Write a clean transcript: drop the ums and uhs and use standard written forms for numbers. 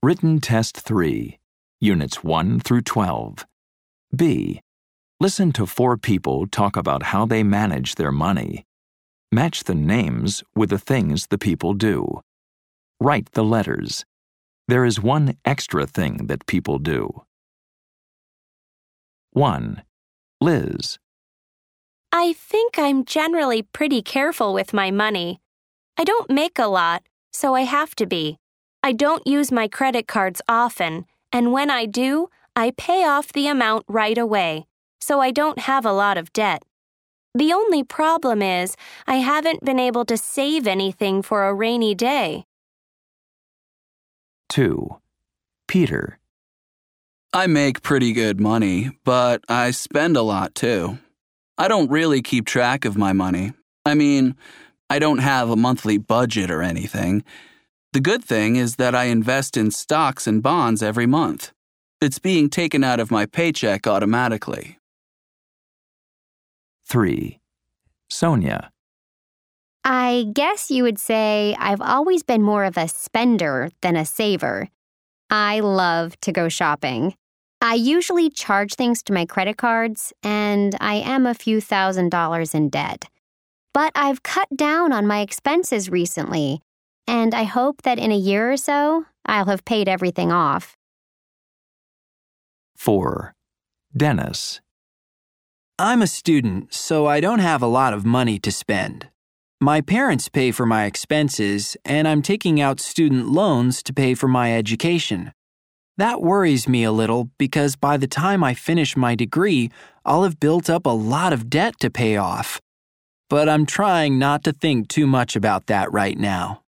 Written Test 3, Units 1 through 12. B. Listen to 4 people talk about how they manage their money. Match the names with the things the people do. Write the letters. There is one extra thing that people do. 1. Liz. I think I'm generally pretty careful with my money. I don't make a lot, so I have to be. I don't use my credit cards often, and when I do, I pay off the amount right away, so I don't have a lot of debt. The only problem is I haven't been able to save anything for a rainy day. 2. Peter. I make pretty good money, but I spend a lot too. I don't really keep track of my money. I mean, I don't have a monthly budget or anything. The good thing is that I invest in stocks and bonds every month. It's being taken out of my paycheck automatically. 3. Sonia. I guess you would say I've always been more of a spender than a saver. I love to go shopping. I usually charge things to my credit cards, and I am a few $1,000s in debt. But I've cut down on my expenses recently, and I hope that in a year or so, I'll have paid everything off. 4. Dennis. I'm a student, so I don't have a lot of money to spend. My parents pay for my expenses, and I'm taking out student loans to pay for my education. That worries me a little because by the time I finish my degree, I'll have built up a lot of debt to pay off. But I'm trying not to think too much about that right now.